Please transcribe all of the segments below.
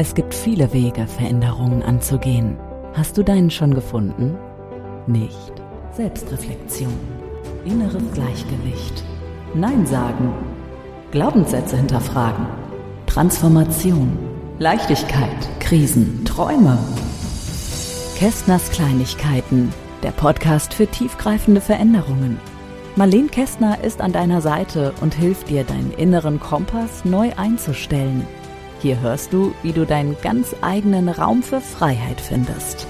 Es gibt viele Wege, Veränderungen anzugehen. Hast du deinen schon gefunden? Nicht. Selbstreflexion, inneres Gleichgewicht, Nein sagen, Glaubenssätze hinterfragen, Transformation, Leichtigkeit, Krisen, Träume. Kästners Kleinigkeiten, der Podcast für tiefgreifende Veränderungen. Marlene Kästner ist an deiner Seite und hilft dir, deinen inneren Kompass neu einzustellen. Hier hörst du, wie du deinen ganz eigenen Raum für Freiheit findest.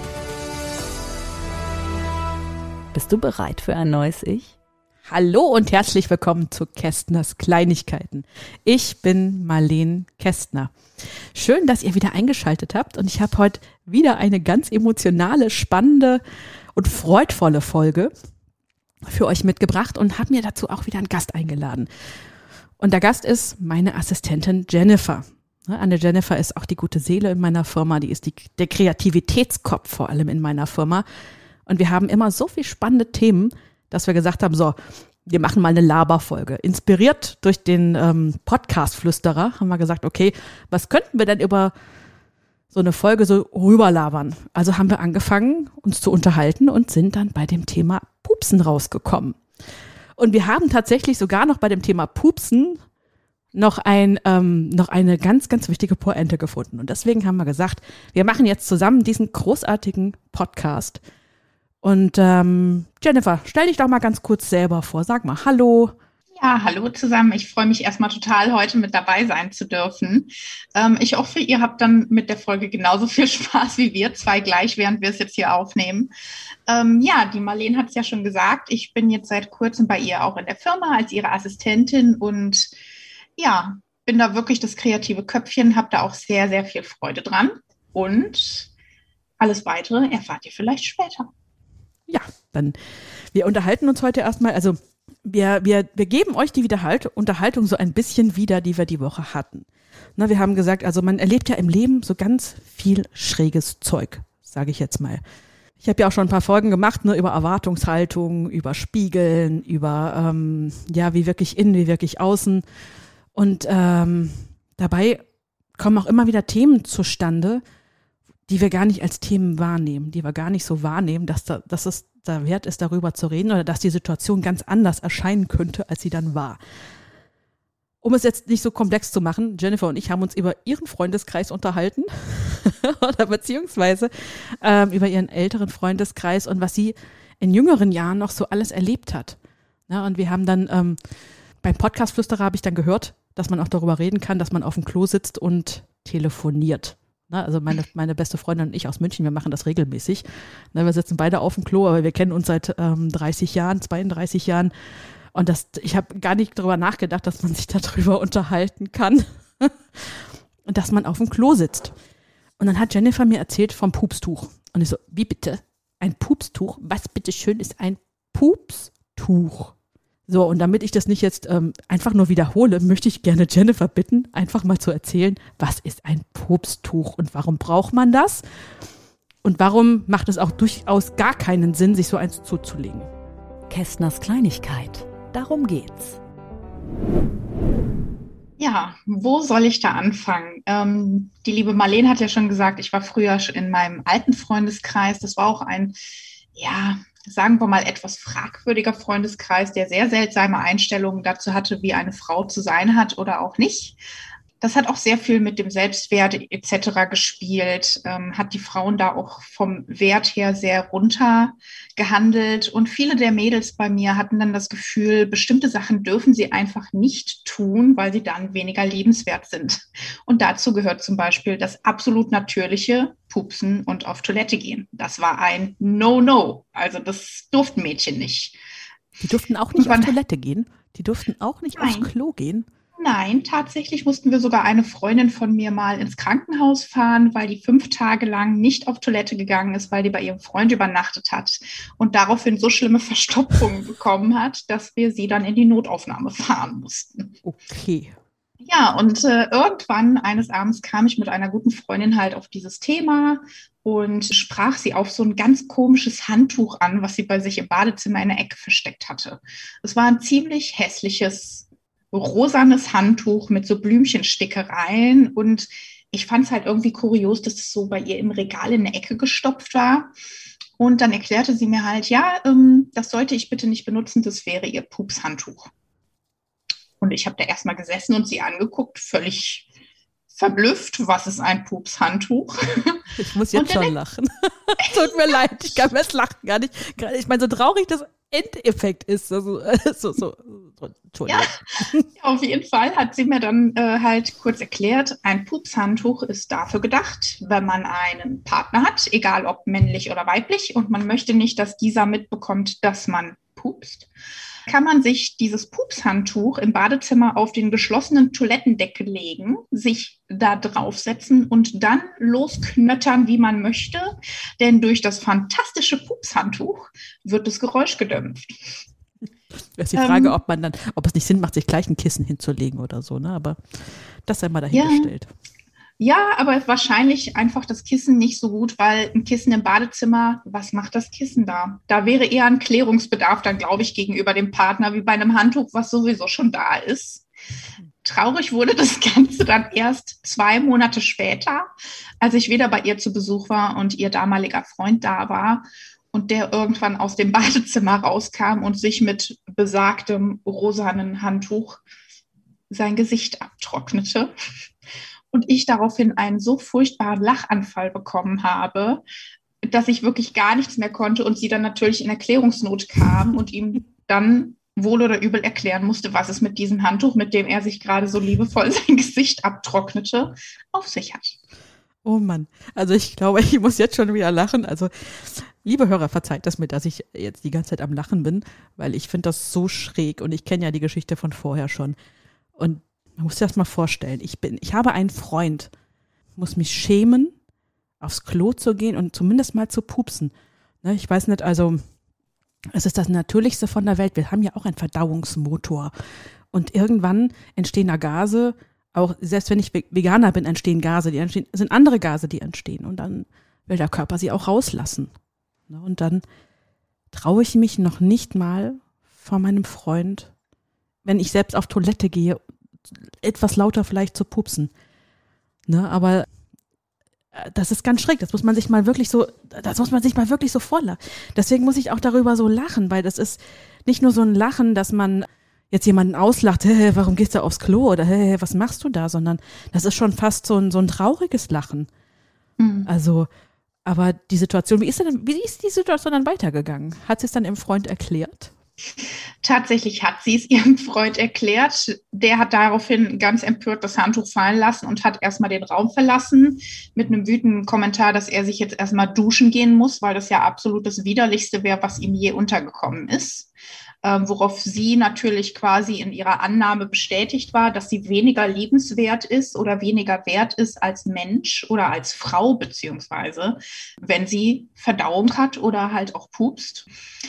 Bist du bereit für ein neues Ich? Hallo und herzlich willkommen zu Kästners Kleinigkeiten. Ich bin Marlene Kästner. Schön, dass ihr wieder eingeschaltet habt und ich habe heute wieder eine ganz emotionale, spannende und freudvolle Folge für euch mitgebracht und habe mir dazu auch wieder einen Gast eingeladen. Und der Gast ist meine Assistentin Jennifer. Anne Jennifer ist auch die gute Seele in meiner Firma, die ist der Kreativitätskopf vor allem in meiner Firma. Und wir haben immer so viele spannende Themen, dass wir gesagt haben, so, wir machen mal eine Laberfolge. Inspiriert durch den Podcast-Flüsterer haben wir gesagt, okay, was könnten wir denn über so eine Folge so rüberlabern? Also haben wir angefangen, uns zu unterhalten und sind dann bei dem Thema Pupsen rausgekommen. Und wir haben tatsächlich sogar noch bei dem Thema Pupsen noch eine ganz, ganz wichtige Pointe gefunden. Und deswegen haben wir gesagt, wir machen jetzt zusammen diesen großartigen Podcast. Und Jennifer, stell dich doch mal ganz kurz selber vor. Sag mal Hallo. Ja, hallo zusammen. Ich freue mich erstmal total, heute mit dabei sein zu dürfen. Ich hoffe, ihr habt dann mit der Folge genauso viel Spaß wie wir zwei gleich, während wir es jetzt hier aufnehmen. Die Marlene hat es ja schon gesagt. Ich bin jetzt seit kurzem bei ihr auch in der Firma als ihre Assistentin und ja, bin da wirklich das kreative Köpfchen, habe da auch sehr, sehr viel Freude dran. Und alles Weitere erfahrt ihr vielleicht später. Ja, dann, wir unterhalten uns heute erstmal, also wir geben euch die Unterhaltung so ein bisschen wieder, die wir die Woche hatten. Na, wir haben gesagt, also man erlebt ja im Leben so ganz viel schräges Zeug, sage ich jetzt mal. Ich habe ja auch schon ein paar Folgen gemacht, ne, über Erwartungshaltung, über Spiegeln, über wie wirklich innen, wie wirklich außen. Und dabei kommen auch immer wieder Themen zustande, die wir gar nicht als Themen wahrnehmen, die wir gar nicht so wahrnehmen, dass es da wert ist, darüber zu reden oder dass die Situation ganz anders erscheinen könnte, als sie dann war. Um es jetzt nicht so komplex zu machen, Jennifer und ich haben uns über ihren Freundeskreis unterhalten oder beziehungsweise über ihren älteren Freundeskreis und was sie in jüngeren Jahren noch so alles erlebt hat. Ja, und wir haben dann beim Podcast-Flüsterer habe ich dann gehört, dass man auch darüber reden kann, dass man auf dem Klo sitzt und telefoniert. Also meine beste Freundin und ich aus München, wir machen das regelmäßig. Wir sitzen beide auf dem Klo, aber wir kennen uns seit 32 Jahren. Und ich habe gar nicht darüber nachgedacht, dass man sich darüber unterhalten kann und dass man auf dem Klo sitzt. Und dann hat Jennifer mir erzählt vom Pupstuch. Und ich so, wie bitte? Ein Pupstuch? Was bitteschön ist ein Pupstuch? So, und damit ich das nicht jetzt einfach nur wiederhole, möchte ich gerne Jennifer bitten, einfach mal zu erzählen, was ist ein Pupstuch und warum braucht man das? Und warum macht es auch durchaus gar keinen Sinn, sich so eins zuzulegen? Kästners Kleinigkeit, darum geht's. Ja, wo soll ich da anfangen? Die liebe Marlene hat ja schon gesagt, ich war früher in meinem alten Freundeskreis. Das war auch ein, sagen wir mal, etwas fragwürdiger Freundeskreis, der sehr seltsame Einstellungen dazu hatte, wie eine Frau zu sein hat oder auch nicht. Das hat auch sehr viel mit dem Selbstwert etc. gespielt, hat die Frauen da auch vom Wert her sehr runter gehandelt. Und viele der Mädels bei mir hatten dann das Gefühl, bestimmte Sachen dürfen sie einfach nicht tun, weil sie dann weniger liebenswert sind. Und dazu gehört zum Beispiel das absolut natürliche Pupsen und auf Toilette gehen. Das war ein No-No. Also das durften Mädchen nicht. Die durften auch nicht auf Toilette gehen? Die durften auch nicht aufs Klo gehen? Nein, tatsächlich mussten wir sogar eine Freundin von mir mal ins Krankenhaus fahren, weil die 5 Tage lang nicht auf Toilette gegangen ist, weil die bei ihrem Freund übernachtet hat und daraufhin so schlimme Verstopfungen bekommen hat, dass wir sie dann in die Notaufnahme fahren mussten. Okay. Ja, und irgendwann eines Abends kam ich mit einer guten Freundin halt auf dieses Thema und sprach sie auf so ein ganz komisches Handtuch an, was sie bei sich im Badezimmer in der Ecke versteckt hatte. Es war ein ziemlich hässliches rosanes Handtuch mit so Blümchenstickereien und ich fand es halt irgendwie kurios, dass es so bei ihr im Regal in der Ecke gestopft war. Und dann erklärte sie mir halt, ja, das sollte ich bitte nicht benutzen, das wäre ihr Pupshandtuch. Und ich habe da erstmal gesessen und sie angeguckt, völlig verblüfft, was ist ein Pupshandtuch? Ich muss jetzt schon lachen. Tut mir leid, ich kann mir das Lachen gar nicht. Ich meine, so traurig das Endeffekt ist. Entschuldigung. Ja, auf jeden Fall hat sie mir dann halt kurz erklärt, ein Pupshandtuch ist dafür gedacht, wenn man einen Partner hat, egal ob männlich oder weiblich, und man möchte nicht, dass dieser mitbekommt, dass man pupst, kann man sich dieses Pupshandtuch im Badezimmer auf den geschlossenen Toilettendeckel legen, sich da draufsetzen und dann losknöttern, wie man möchte, denn durch das fantastische Pupshandtuch wird das Geräusch gedämpft. Das ist die Frage, ob es nicht Sinn macht, sich gleich ein Kissen hinzulegen oder so, ne? Aber das sei mal dahingestellt. Ja, aber wahrscheinlich einfach das Kissen nicht so gut, weil ein Kissen im Badezimmer, was macht das Kissen da? Da wäre eher ein Klärungsbedarf dann, glaube ich, gegenüber dem Partner, wie bei einem Handtuch, was sowieso schon da ist. Traurig wurde das Ganze dann erst 2 Monate später, als ich wieder bei ihr zu Besuch war und ihr damaliger Freund da war und der irgendwann aus dem Badezimmer rauskam und sich mit besagtem rosanen Handtuch sein Gesicht abtrocknete. Und ich daraufhin einen so furchtbaren Lachanfall bekommen habe, dass ich wirklich gar nichts mehr konnte und sie dann natürlich in Erklärungsnot kam und ihm dann wohl oder übel erklären musste, was es mit diesem Handtuch, mit dem er sich gerade so liebevoll sein Gesicht abtrocknete, auf sich hat. Oh Mann, also ich glaube, ich muss jetzt schon wieder lachen. Also liebe Hörer, verzeiht das mir, dass ich jetzt die ganze Zeit am Lachen bin, weil ich finde das so schräg und ich kenne ja die Geschichte von vorher schon. Und man muss sich das mal vorstellen. Ich habe einen Freund, muss mich schämen, aufs Klo zu gehen und zumindest mal zu pupsen. Ne, ich weiß nicht, also es ist das Natürlichste von der Welt. Wir haben ja auch einen Verdauungsmotor. Und irgendwann entstehen da Gase, auch selbst wenn ich Veganer bin, entstehen Gase, die entstehen, sind andere Gase, die entstehen. Und dann will der Körper sie auch rauslassen. Ne, und dann traue ich mich noch nicht mal vor meinem Freund, wenn ich selbst auf Toilette gehe, etwas lauter vielleicht zu pupsen. Ne, aber das ist ganz schräg. Das muss man sich mal wirklich so vorlachen. Deswegen muss ich auch darüber so lachen, weil das ist nicht nur so ein Lachen, dass man jetzt jemanden auslacht, hey, warum gehst du aufs Klo oder hey, was machst du da, sondern das ist schon fast so ein trauriges Lachen. Mhm. Also, aber die Situation, wie ist die Situation dann weitergegangen? Hat sie es dann ihrem Freund erklärt? Tatsächlich hat sie es ihrem Freund erklärt. Der hat daraufhin ganz empört das Handtuch fallen lassen und hat erstmal den Raum verlassen mit einem wütenden Kommentar, dass er sich jetzt erstmal duschen gehen muss, weil das ja absolut das Widerlichste wäre, was ihm je untergekommen ist. Worauf sie natürlich quasi in ihrer Annahme bestätigt war, dass sie weniger liebenswert ist oder weniger wert ist als Mensch oder als Frau, beziehungsweise wenn sie Verdauung hat oder halt auch pupst.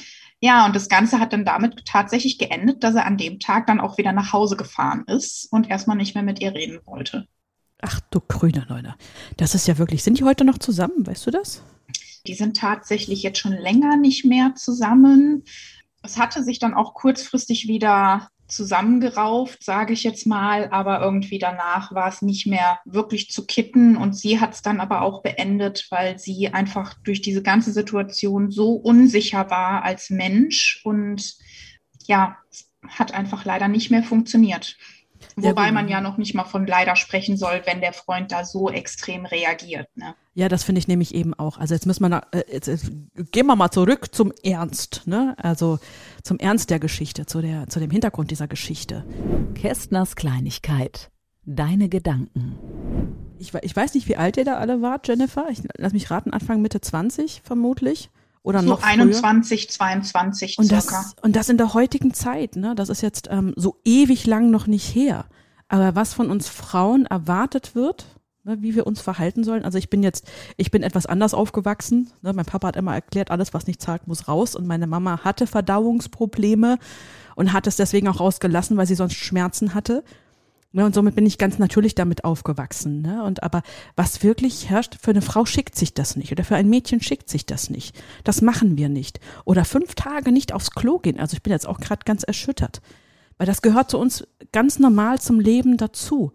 Ja, und das Ganze hat dann damit tatsächlich geendet, dass er an dem Tag dann auch wieder nach Hause gefahren ist und erstmal nicht mehr mit ihr reden wollte. Ach du grüne Neune. Das ist ja wirklich, sind die heute noch zusammen, weißt du das? Die sind tatsächlich jetzt schon länger nicht mehr zusammen. Es hatte sich dann auch kurzfristig wieder zusammengerauft, sage ich jetzt mal, aber irgendwie danach war es nicht mehr wirklich zu kitten und sie hat es dann aber auch beendet, weil sie einfach durch diese ganze Situation so unsicher war als Mensch und ja, es hat einfach leider nicht mehr funktioniert. Wobei man ja noch nicht mal von leider sprechen soll, wenn der Freund da so extrem reagiert. Ne? Ja, das finde ich nämlich eben auch. Also jetzt müssen wir jetzt gehen wir mal zurück zum Ernst, ne? Also zum Ernst der Geschichte, zu dem Hintergrund dieser Geschichte. Kästners Kleinigkeit. Deine Gedanken. Ich weiß nicht, wie alt ihr da alle wart, Jennifer. Lass mich raten, Anfang, Mitte 20 vermutlich. Oder so noch 21, 22 circa. Und das in der heutigen Zeit, ne? Das ist jetzt so ewig lang noch nicht her. Aber was von uns Frauen erwartet wird, ne, wie wir uns verhalten sollen. Also ich bin etwas anders aufgewachsen. Ne? Mein Papa hat immer erklärt, alles, was nicht zahlt, muss raus. Und meine Mama hatte Verdauungsprobleme und hat es deswegen auch rausgelassen, weil sie sonst Schmerzen hatte. Ne, und somit bin ich ganz natürlich damit aufgewachsen. Ne? Aber was wirklich herrscht, für eine Frau schickt sich das nicht oder für ein Mädchen schickt sich das nicht. Das machen wir nicht. Oder 5 Tage nicht aufs Klo gehen. Also ich bin jetzt auch gerade ganz erschüttert. Weil das gehört zu uns ganz normal zum Leben dazu.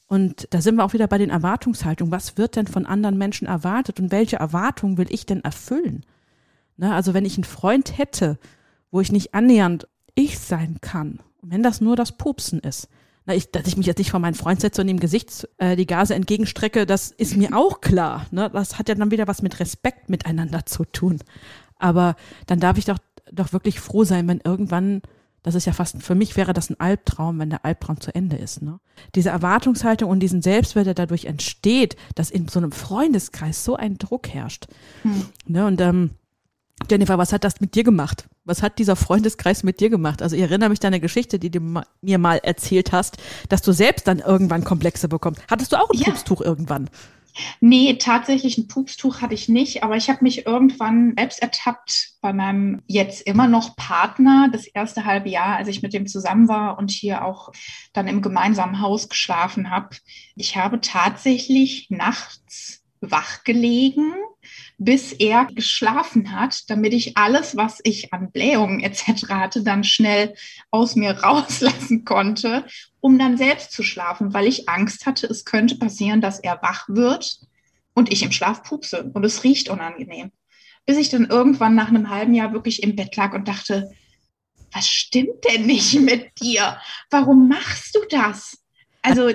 Und da sind wir auch wieder bei den Erwartungshaltungen. Was wird denn von anderen Menschen erwartet und welche Erwartungen will ich denn erfüllen? Ne, also wenn ich einen Freund hätte, wo ich nicht annähernd ich sein kann, und wenn das nur das Pupsen ist, dass ich mich jetzt nicht vor meinen Freund setze und ihm Gesicht die Gase entgegenstrecke, das ist mir auch klar. Ne? Das hat ja dann wieder was mit Respekt miteinander zu tun. Aber dann darf ich doch wirklich froh sein, wenn irgendwann, das ist ja fast, für mich wäre das ein Albtraum, wenn der Albtraum zu Ende ist. Ne? Diese Erwartungshaltung und diesen Selbstwert, der dadurch entsteht, dass in so einem Freundeskreis so ein Druck herrscht. Ne? Und Jennifer, was hat das mit dir gemacht? Was hat dieser Freundeskreis mit dir gemacht? Also ich erinnere mich an eine Geschichte, die du mir mal erzählt hast, dass du selbst dann irgendwann Komplexe bekommst. Hattest du auch ein Pupstuch irgendwann? Nee, tatsächlich ein Pupstuch hatte ich nicht, aber ich habe mich irgendwann selbst ertappt bei meinem jetzt immer noch Partner, das erste halbe Jahr, als ich mit dem zusammen war und hier auch dann im gemeinsamen Haus geschlafen habe. Ich habe tatsächlich nachts wach gelegen, bis er geschlafen hat, damit ich alles, was ich an Blähungen etc. hatte, dann schnell aus mir rauslassen konnte, um dann selbst zu schlafen, weil ich Angst hatte, es könnte passieren, dass er wach wird und ich im Schlaf pupse und es riecht unangenehm. Bis ich dann irgendwann nach einem halben Jahr wirklich im Bett lag und dachte, was stimmt denn nicht mit dir? Warum machst du das? Also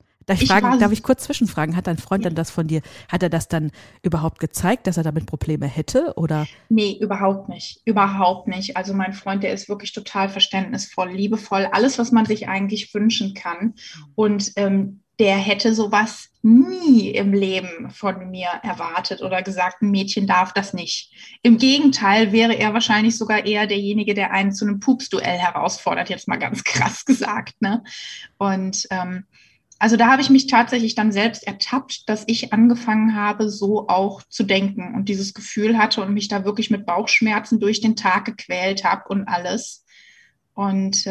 darf ich kurz zwischenfragen, hat dein Freund dann das von dir, hat er das dann überhaupt gezeigt, dass er damit Probleme hätte, oder? Nee, überhaupt nicht, überhaupt nicht. Also mein Freund, der ist wirklich total verständnisvoll, liebevoll, alles, was man sich eigentlich wünschen kann. Und der hätte sowas nie im Leben von mir erwartet oder gesagt, ein Mädchen darf das nicht. Im Gegenteil wäre er wahrscheinlich sogar eher derjenige, der einen zu einem Pupsduell herausfordert, jetzt mal ganz krass gesagt, ne? Und also da habe ich mich tatsächlich dann selbst ertappt, dass ich angefangen habe, so auch zu denken und dieses Gefühl hatte und mich da wirklich mit Bauchschmerzen durch den Tag gequält habe und alles. Und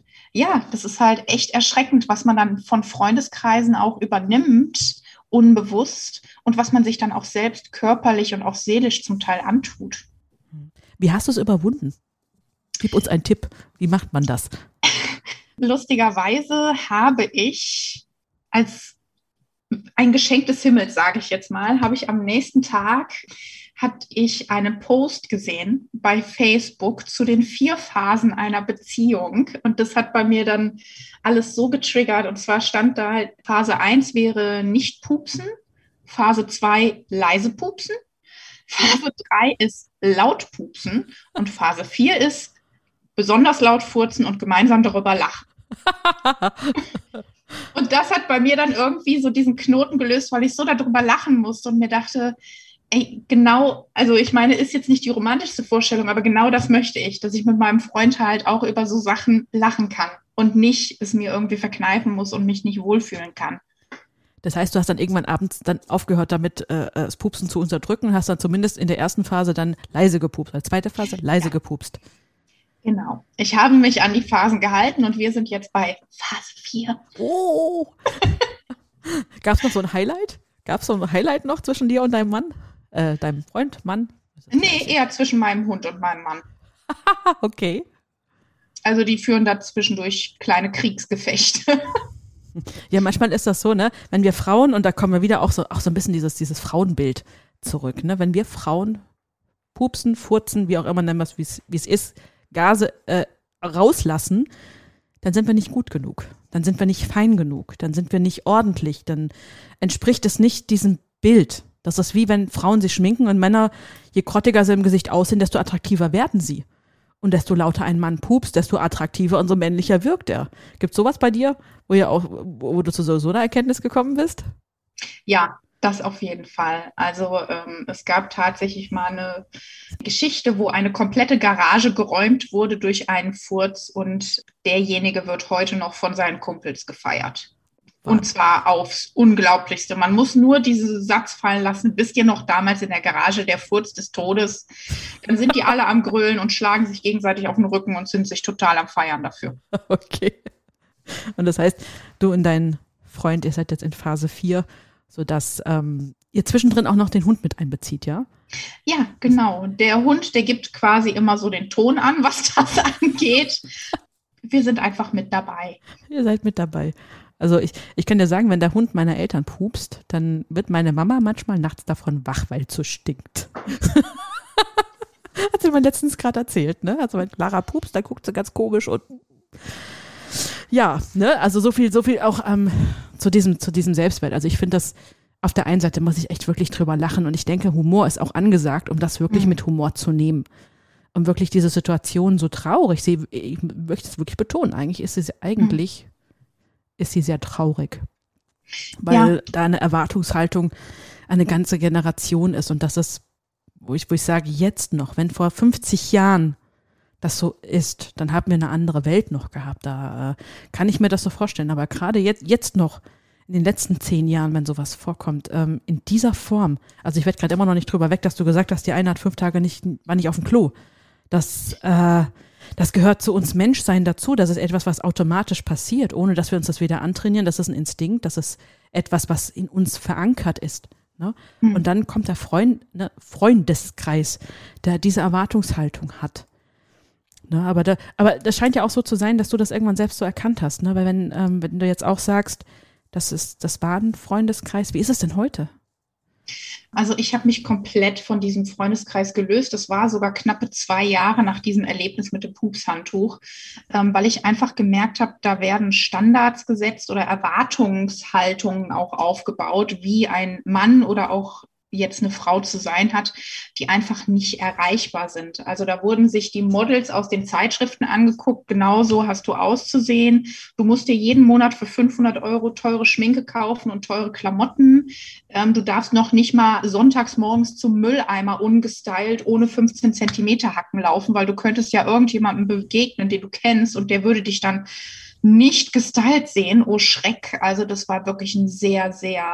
das ist halt echt erschreckend, was man dann von Freundeskreisen auch übernimmt, unbewusst, und was man sich dann auch selbst körperlich und auch seelisch zum Teil antut. Wie hast du es überwunden? Gib uns einen Tipp. Wie macht man das? Lustigerweise habe ich als ein Geschenk des Himmels, sage ich jetzt mal, hatte ich einen Post gesehen bei Facebook zu den 4 Phasen einer Beziehung. Und das hat bei mir dann alles so getriggert. Und zwar stand da halt, Phase 1 wäre nicht pupsen, Phase 2 leise pupsen, Phase 3 ist laut pupsen und Phase 4 ist besonders laut furzen und gemeinsam darüber lachen. Und das hat bei mir dann irgendwie so diesen Knoten gelöst, weil ich so darüber lachen musste und mir dachte, ey, genau, also ich meine, ist jetzt nicht die romantischste Vorstellung, aber genau das möchte ich, dass ich mit meinem Freund halt auch über so Sachen lachen kann und nicht es mir irgendwie verkneifen muss und mich nicht wohlfühlen kann. Das heißt, du hast dann irgendwann abends dann aufgehört damit, das Pupsen zu unterdrücken und hast dann zumindest in der ersten Phase dann leise gepupst, als zweite Phase leise gepupst. Genau. Ich habe mich an die Phasen gehalten und wir sind jetzt bei Phase 4. Oh! Gab es noch so ein Highlight? Gab es so ein Highlight noch zwischen dir und deinem Mann? Deinem Freund, Mann? Nee, eher zwischen meinem Hund und meinem Mann. Okay. Also die führen da zwischendurch kleine Kriegsgefechte. Ja, manchmal ist das so, ne? Wenn wir Frauen, und da kommen wir wieder auch so ein bisschen dieses Frauenbild zurück, ne? Wenn wir Frauen pupsen, furzen, wie auch immer nennen wir es, wie es ist, Gase rauslassen, dann sind wir nicht gut genug. Dann sind wir nicht fein genug. Dann sind wir nicht ordentlich. Dann entspricht es nicht diesem Bild. Das ist wie wenn Frauen sich schminken und Männer, je grottiger sie im Gesicht aussehen, desto attraktiver werden sie. Und desto lauter ein Mann pupst, desto attraktiver und so männlicher wirkt er. Gibt's sowas bei dir, wo du zu so einer Erkenntnis gekommen bist? Ja, das auf jeden Fall. Also es gab tatsächlich mal eine Geschichte, wo eine komplette Garage geräumt wurde durch einen Furz und derjenige wird heute noch von seinen Kumpels gefeiert. Und zwar aufs Unglaublichste. Man muss nur diesen Satz fallen lassen, wisst ihr noch damals in der Garage der Furz des Todes? Dann sind die alle am Grölen und schlagen sich gegenseitig auf den Rücken und sind sich total am Feiern dafür. Okay. Und das heißt, du und dein Freund, ihr seid jetzt in Phase 4, sodass ihr zwischendrin auch noch den Hund mit einbezieht, ja? Ja, genau. Der Hund, der gibt quasi immer so den Ton an, was das angeht. Wir sind einfach mit dabei. Ihr seid mit dabei. Also ich kann dir sagen, wenn der Hund meiner Eltern pupst, dann wird meine Mama manchmal nachts davon wach, weil es so stinkt. Hat sie mir letztens gerade erzählt, ne? Also wenn Clara pupst, dann guckt sie ganz komisch und ja, ne? Also so viel auch zu diesem Selbstwert. Also ich finde das, auf der einen Seite muss ich echt wirklich drüber lachen und ich denke, Humor ist auch angesagt, um das wirklich mit Humor zu nehmen. Um wirklich diese Situation so traurig, ich möchte es wirklich betonen, eigentlich ist sie sehr traurig, weil da eine Erwartungshaltung eine ganze Generation ist und das ist, wo ich sage, jetzt noch, wenn vor 50 Jahren das so ist, dann haben wir eine andere Welt noch gehabt, da kann ich mir das so vorstellen, aber gerade jetzt noch, in den letzten 10 Jahren, wenn sowas vorkommt, in dieser Form, also ich werde gerade immer noch nicht drüber weg, dass du gesagt hast, die eine hat 5 Tage war nicht auf dem Klo, das gehört zu uns Menschsein dazu. Das ist etwas, was automatisch passiert, ohne dass wir uns das wieder antrainieren. Das ist ein Instinkt, das ist etwas, was in uns verankert ist. Ne? Und dann kommt der Freundeskreis, der diese Erwartungshaltung hat. Ne? Aber das scheint ja auch so zu sein, dass du das irgendwann selbst so erkannt hast. Ne? Weil wenn du jetzt auch sagst, das war ein Freundeskreis, wie ist es denn heute? Also ich habe mich komplett von diesem Freundeskreis gelöst. Das war sogar knappe 2 Jahre nach diesem Erlebnis mit dem Pupshandtuch, weil ich einfach gemerkt habe, da werden Standards gesetzt oder Erwartungshaltungen auch aufgebaut, wie ein Mann oder auch jetzt eine Frau zu sein hat, die einfach nicht erreichbar sind. Also da wurden sich die Models aus den Zeitschriften angeguckt, genau so hast du auszusehen. Du musst dir jeden Monat für 500 € teure Schminke kaufen und teure Klamotten. Du darfst noch nicht mal sonntags morgens zum Mülleimer ungestylt ohne 15 Zentimeter Hacken laufen, weil du könntest ja irgendjemandem begegnen, den du kennst und der würde dich dann nicht gestylt sehen. Oh Schreck. Also das war wirklich ein sehr, sehr,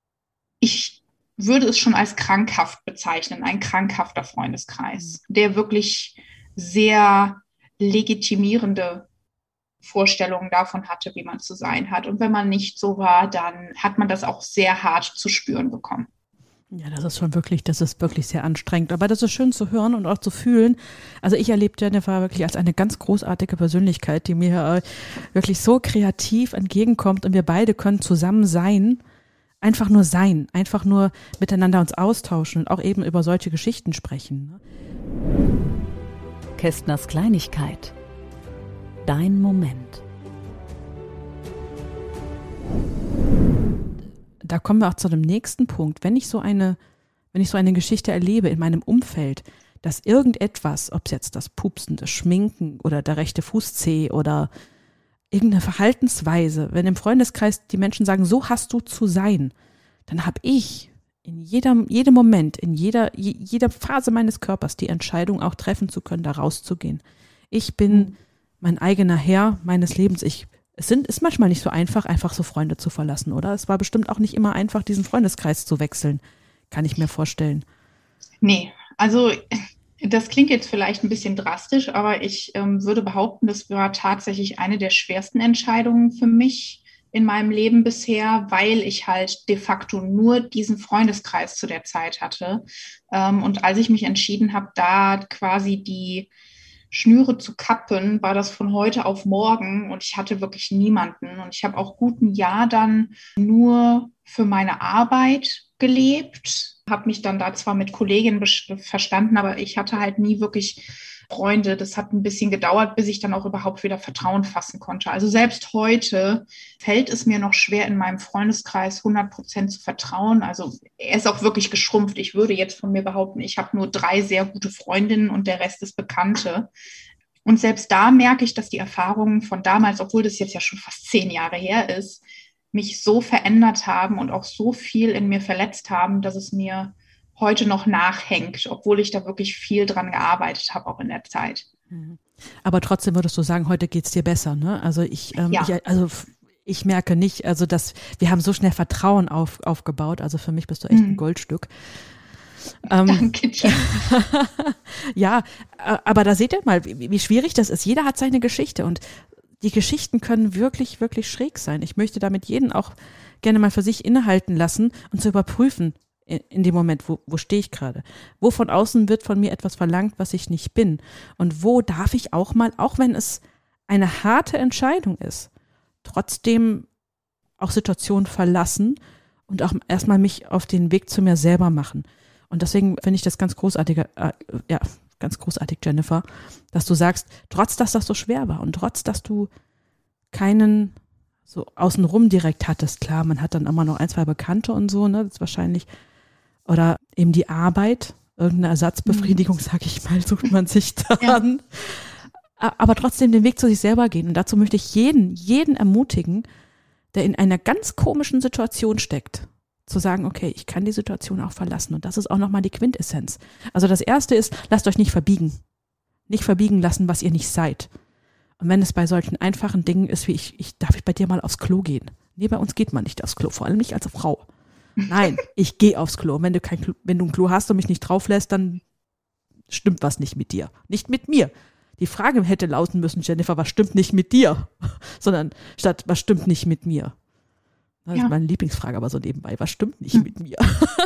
ich würde es schon als krankhaft bezeichnen, ein krankhafter Freundeskreis, der wirklich sehr legitimierende Vorstellungen davon hatte, wie man zu sein hat. Und wenn man nicht so war, dann hat man das auch sehr hart zu spüren bekommen. Ja, das ist wirklich sehr anstrengend. Aber das ist schön zu hören und auch zu fühlen. Also ich erlebe Jennifer wirklich als eine ganz großartige Persönlichkeit, die mir wirklich so kreativ entgegenkommt und wir beide können zusammen sein. Einfach nur miteinander uns austauschen und auch eben über solche Geschichten sprechen. Kästners Kleinigkeit. Dein Moment. Da kommen wir auch zu dem nächsten Punkt. Wenn ich so eine Geschichte erlebe in meinem Umfeld, dass irgendetwas, ob es jetzt das Pupsen, das Schminken oder der rechte Fußzeh oder irgendeine Verhaltensweise, wenn im Freundeskreis die Menschen sagen, so hast du zu sein, dann habe ich in jedem Moment, in jeder Phase meines Körpers die Entscheidung auch treffen zu können, da rauszugehen. Ich bin mein eigener Herr meines Lebens. Es ist manchmal nicht so einfach so Freunde zu verlassen, oder? Es war bestimmt auch nicht immer einfach, diesen Freundeskreis zu wechseln, kann ich mir vorstellen. Nee, also das klingt jetzt vielleicht ein bisschen drastisch, aber ich würde behaupten, das war tatsächlich eine der schwersten Entscheidungen für mich in meinem Leben bisher, weil ich halt de facto nur diesen Freundeskreis zu der Zeit hatte. Und als ich mich entschieden habe, da quasi die Schnüre zu kappen, war das von heute auf morgen und ich hatte wirklich niemanden. Und ich habe auch gut ein Jahr dann nur für meine Arbeit gelebt, habe mich dann da zwar mit Kolleginnen verstanden, aber ich hatte halt nie wirklich Freunde. Das hat ein bisschen gedauert, bis ich dann auch überhaupt wieder Vertrauen fassen konnte. Also selbst heute fällt es mir noch schwer, in meinem Freundeskreis 100% zu vertrauen. Also er ist auch wirklich geschrumpft. Ich würde jetzt von mir behaupten, ich habe nur 3 sehr gute Freundinnen und der Rest ist Bekannte. Und selbst da merke ich, dass die Erfahrungen von damals, obwohl das jetzt ja schon fast 10 Jahre her ist, mich so verändert haben und auch so viel in mir verletzt haben, dass es mir heute noch nachhängt, obwohl ich da wirklich viel dran gearbeitet habe, auch in der Zeit. Aber trotzdem würdest du sagen, heute geht es dir besser, ne? Also ich merke nicht, also dass wir haben so schnell Vertrauen aufgebaut, also für mich bist du echt ein Goldstück. Danke dir. Ja, aber da seht ihr mal, wie schwierig das ist. Jeder hat seine Geschichte und die Geschichten können wirklich, wirklich schräg sein. Ich möchte damit jeden auch gerne mal für sich innehalten lassen und zu überprüfen, in dem Moment, wo stehe ich gerade? Wo von außen wird von mir etwas verlangt, was ich nicht bin? Und wo darf ich auch mal, auch wenn es eine harte Entscheidung ist, trotzdem auch Situationen verlassen und auch erstmal mich auf den Weg zu mir selber machen. Und deswegen finde ich das ganz großartig, ganz großartig, Jennifer, dass du sagst, trotz dass das so schwer war und trotz dass du keinen so außenrum direkt hattest, klar, man hat dann immer noch 1, 2 Bekannte und so, ne, das ist wahrscheinlich, oder eben die Arbeit, irgendeine Ersatzbefriedigung, sag ich mal, sucht man sich dann. Ja. Aber trotzdem den Weg zu sich selber gehen. Und dazu möchte ich jeden ermutigen, der in einer ganz komischen Situation steckt, zu sagen, okay, ich kann die Situation auch verlassen. Und das ist auch nochmal die Quintessenz. Also das Erste ist, lasst euch nicht verbiegen. Nicht verbiegen lassen, was ihr nicht seid. Und wenn es bei solchen einfachen Dingen ist, wie darf ich bei dir mal aufs Klo gehen? Nee, bei uns geht man nicht aufs Klo, vor allem nicht als Frau. Nein, ich gehe aufs Klo. Und wenn du ein Klo hast und mich nicht drauf lässt, dann stimmt was nicht mit dir. Nicht mit mir. Die Frage hätte lauten müssen, Jennifer, was stimmt nicht mit dir? Sondern statt, was stimmt nicht mit mir? Das ist meine Lieblingsfrage, aber so nebenbei, was stimmt nicht mit mir?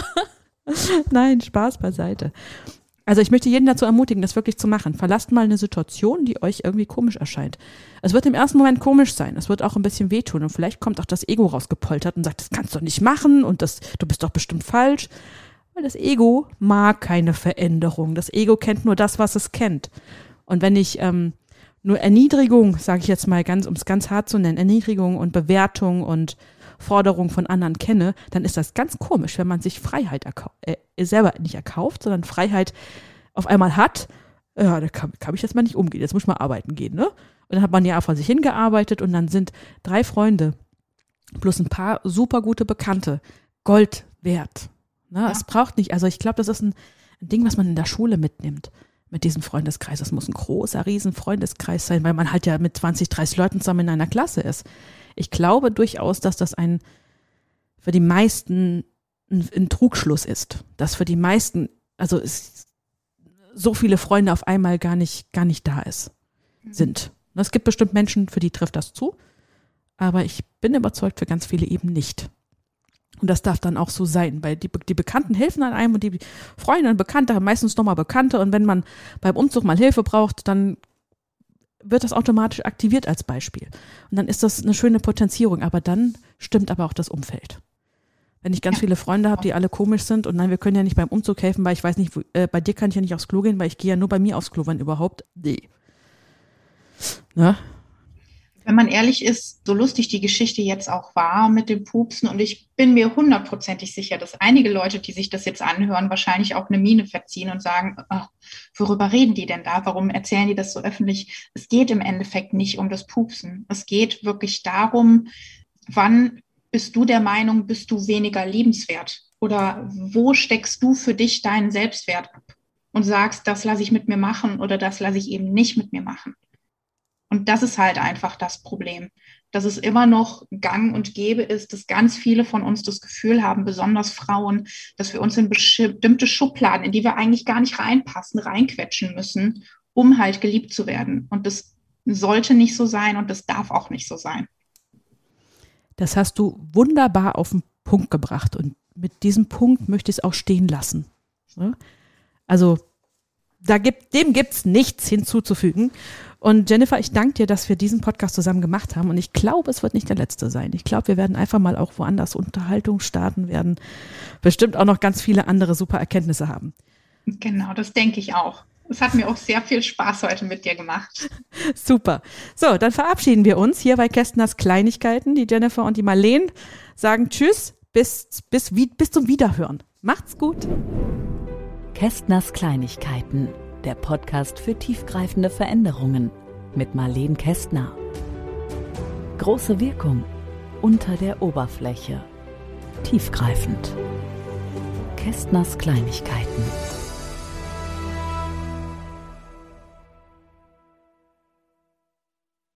Nein, Spaß beiseite. Also ich möchte jeden dazu ermutigen, das wirklich zu machen. Verlasst mal eine Situation, die euch irgendwie komisch erscheint. Es wird im ersten Moment komisch sein, es wird auch ein bisschen wehtun und vielleicht kommt auch das Ego rausgepoltert und sagt, das kannst du doch nicht machen und du bist doch bestimmt falsch. Weil das Ego mag keine Veränderung. Das Ego kennt nur das, was es kennt. Und wenn ich nur Erniedrigung, sage ich jetzt mal um es ganz hart zu nennen, Erniedrigung und Bewertung und Forderung von anderen kenne, dann ist das ganz komisch, wenn man sich Freiheit selber nicht erkauft, sondern Freiheit auf einmal hat. Ja, da kann ich jetzt mal nicht umgehen, jetzt muss ich mal arbeiten gehen, ne? Und dann hat man ja vor sich hingearbeitet und dann sind 3 Freunde plus ein paar super gute Bekannte Gold wert. Ne? Es braucht nicht, also ich glaube, das ist ein Ding, was man in der Schule mitnimmt. Mit diesem Freundeskreis. Das muss ein großer, riesen Freundeskreis sein, weil man halt ja mit 20, 30 Leuten zusammen in einer Klasse ist. Ich glaube durchaus, dass das für die meisten ein Trugschluss ist. Dass für die meisten, also so viele Freunde auf einmal gar nicht da sind. Es gibt bestimmt Menschen, für die trifft das zu, aber ich bin überzeugt, für ganz viele eben nicht. Und das darf dann auch so sein, weil die Bekannten helfen an einem und die Freunde und Bekannte haben meistens nochmal Bekannte und wenn man beim Umzug mal Hilfe braucht, dann wird das automatisch aktiviert als Beispiel. Und dann ist das eine schöne Potenzierung, aber dann stimmt aber auch das Umfeld. Wenn ich ganz viele Freunde habe, die alle komisch sind und nein, wir können ja nicht beim Umzug helfen, weil ich weiß nicht, bei dir kann ich ja nicht aufs Klo gehen, weil ich gehe ja nur bei mir aufs Klo, wenn überhaupt. Nee. Na? Wenn man ehrlich ist, so lustig die Geschichte jetzt auch war mit dem Pupsen und ich bin mir 100%ig sicher, dass einige Leute, die sich das jetzt anhören, wahrscheinlich auch eine Miene verziehen und sagen, ach, worüber reden die denn da? Warum erzählen die das so öffentlich? Es geht im Endeffekt nicht um das Pupsen. Es geht wirklich darum, wann bist du der Meinung, bist du weniger liebenswert? Oder wo steckst du für dich deinen Selbstwert ab und sagst, das lasse ich mit mir machen oder das lasse ich eben nicht mit mir machen? Und das ist halt einfach das Problem, dass es immer noch gang und gäbe ist, dass ganz viele von uns das Gefühl haben, besonders Frauen, dass wir uns in bestimmte Schubladen, in die wir eigentlich gar nicht reinpassen, reinquetschen müssen, um halt geliebt zu werden. Und das sollte nicht so sein und das darf auch nicht so sein. Das hast du wunderbar auf den Punkt gebracht und mit diesem Punkt möchte ich es auch stehen lassen. Also dem gibt's nichts hinzuzufügen. Und Jennifer, ich danke dir, dass wir diesen Podcast zusammen gemacht haben und ich glaube, es wird nicht der letzte sein. Ich glaube, wir werden einfach mal auch woanders Unterhaltung starten, werden bestimmt auch noch ganz viele andere super Erkenntnisse haben. Genau, das denke ich auch. Es hat mir auch sehr viel Spaß heute mit dir gemacht. Super. So, dann verabschieden wir uns hier bei Kästners Kleinigkeiten. Die Jennifer und die Marleen sagen Tschüss, bis zum Wiederhören. Macht's gut. Kästners Kleinigkeiten, der Podcast für tiefgreifende Veränderungen mit Marleen Kästner. Große Wirkung unter der Oberfläche. Tiefgreifend. Kästners Kleinigkeiten.